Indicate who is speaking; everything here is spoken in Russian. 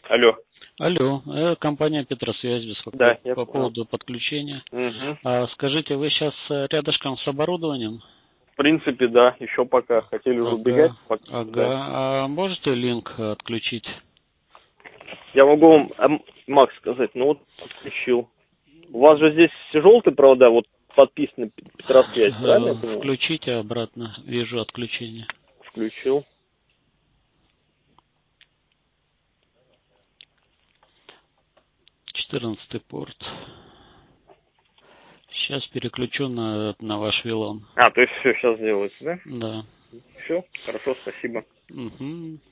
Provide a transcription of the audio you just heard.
Speaker 1: Алло.
Speaker 2: Алло, компания Петросвязь
Speaker 1: Да,
Speaker 2: беспокоит
Speaker 1: я
Speaker 2: по
Speaker 1: понял.
Speaker 2: поводу подключения.
Speaker 1: Мгм.
Speaker 2: Скажите, вы сейчас рядышком с оборудованием?
Speaker 1: В принципе, да, еще пока хотели уже убегать.
Speaker 2: Ага,
Speaker 1: Да.
Speaker 2: ага. А можете линк отключить?
Speaker 1: Я могу вам, Макс, сказать, ну вот подключил. У вас же здесь желтые провода, вот подписаны Петросвязь, правильно я понимаю?
Speaker 2: Включите обратно, вижу отключение.
Speaker 1: Включил.
Speaker 2: 14 порт. Сейчас переключу на ваш вилон.
Speaker 1: То есть все сейчас делается, да?
Speaker 2: Да.
Speaker 1: Все, хорошо, спасибо.
Speaker 2: Угу.